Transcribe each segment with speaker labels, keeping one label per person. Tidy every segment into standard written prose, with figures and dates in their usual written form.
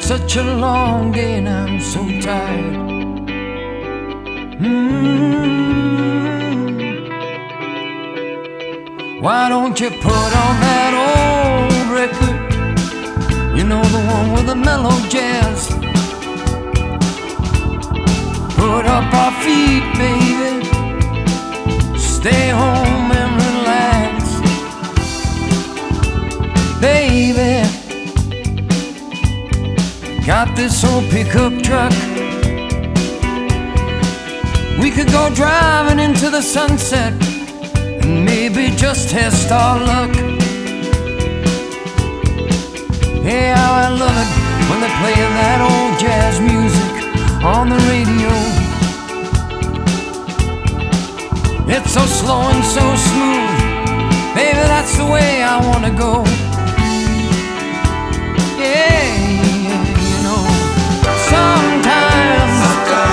Speaker 1: such a long day and I'm so tired. Why don't you put on that old record? You know, the one with the mellow jazz. Put up our feet, baby. Stay home and relax. Baby, got this old pickup truck. We could go driving into the sunset and maybe just test our luck. Hey, how I love it when they're playing that old jazz music on the radio. It's so slow and so smooth. Baby, that's the way I wanna go. Yeah, you know, sometimes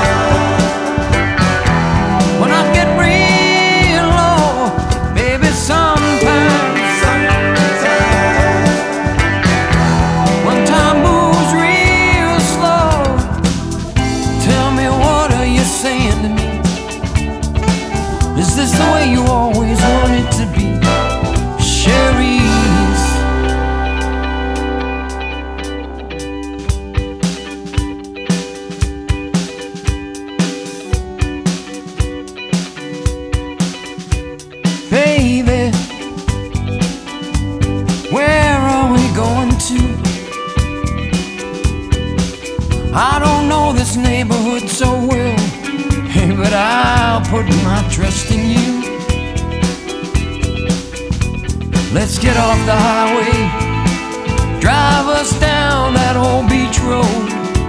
Speaker 1: when I get real low, baby, sometimes when time moves real slow, tell me, what are you saying to me? Is this the way you always want it to be? Sherry's. Baby, where are we going to? I don't know this neighborhood so well, hey, but I'll put my trust in you. Let's get off the highway, drive us down that old beach road.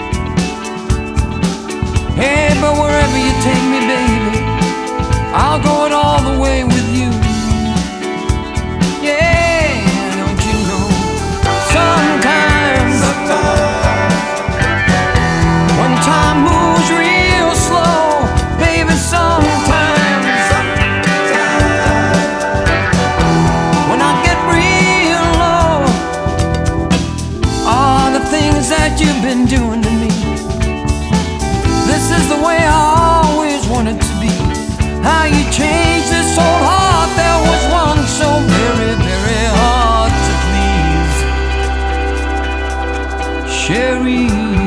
Speaker 1: Hey, but wherever you take me, baby, I'll go it all the way with you. Yeah, don't you know, sometimes when time moves real slow, baby, sometimes when I get real low, all the things that you've been doing to me, this is the way I always wanted to be. How you changed this old heart that was once so very, very hard to please. Sherry.